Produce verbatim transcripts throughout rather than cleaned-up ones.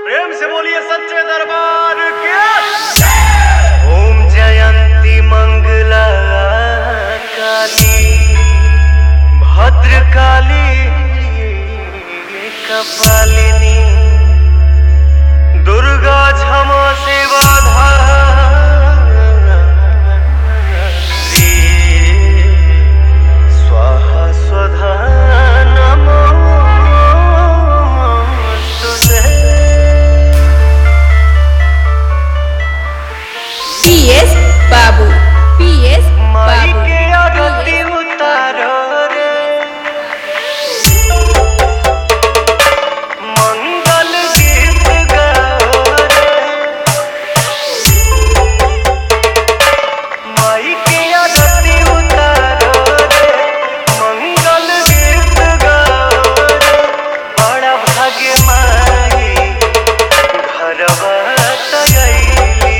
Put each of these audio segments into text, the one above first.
प्रेम से बोलिए सच्चे दरबार के। ओम जयंती मंगला काली भद्र काली कपालिनी दुर्गा क्षमा सेवा धात्री स्वाहा स्वधा नमोस्तुते। पीएस बाबू पीएस माई बाबू के आरती उतारो रे मंगल गीत गाओ रे। माई के आरती उतारो रे मंगल गीत गाओ रे। बड़ा भाग्य माई घरवा तगैली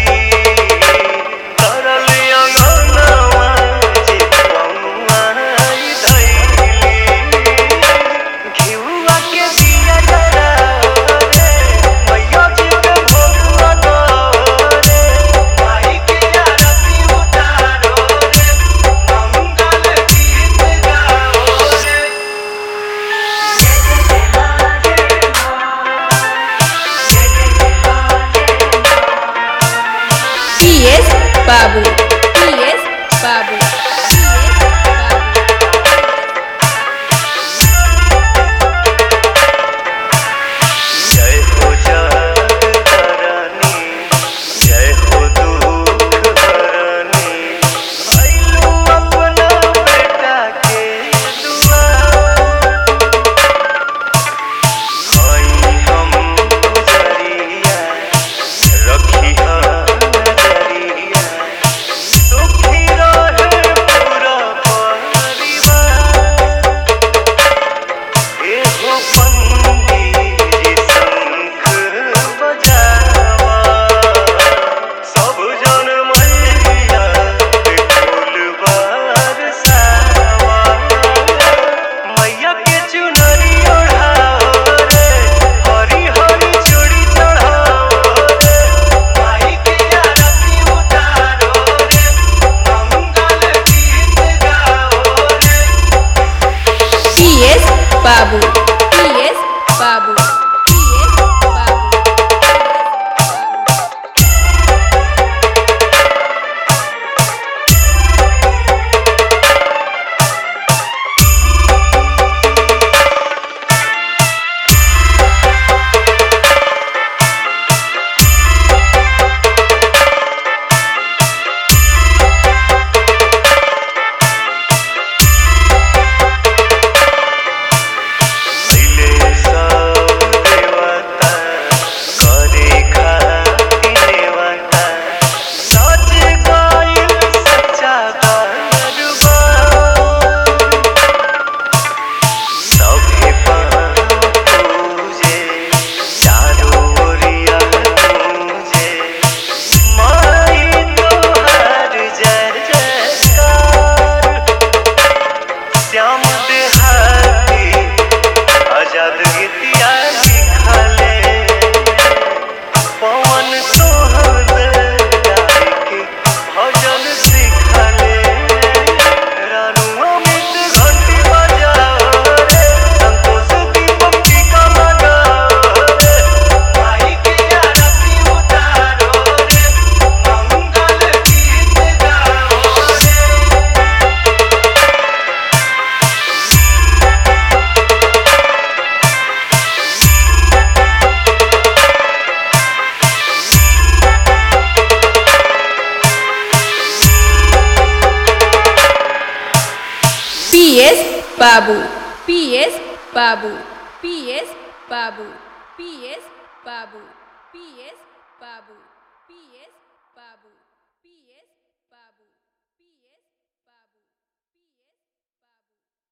तरल अंगनवा चितौआ धैली। घिउआ के दिया जराओ रे मैया जी के भोगवा दो रे। माई के आरती उतारो रे मंगल गीत गाओ रे। पीएस बाबू पीएस बाबू पीएस बाबू जय हो जगतरनी जय हो दुख हरनी आइलू अपना बेटा के दुआर। हई हम गुजरिया रखी नजरिया सुखी रहे पूरा परिवार। एहो पंडित जी शंख बजावा सब जन मैया के फूल बरसावा। मैया के चुनरी ओढ़ाओ रे हरी हरी चूड़ी चढ़ाओ रे। माई के आरती उतारो रे मंगल गीत गाओ रे। पीएस बाबू पीएस बाबू पीएस बाबू पहिले सब देवता करे खाती नेवता सज गइल सच्चा दरबार। सभे पाँव पूजे चारों ओरिया गूंजे माई तोहार जय जयकार। श्याम देहाती आजाद गीतिया लिखले पवन सोहर गाय के भजन सिखले। रानू अमित घंटी बजाओ रे संतोष दीपक टीका लगाओ रे। माई के आरती उतारो रे मंगल गीत गाओ रे। पीएस बाबू पीएस बाबू पीएस बाबू पीएस बाबू पीएस बाबू पीएस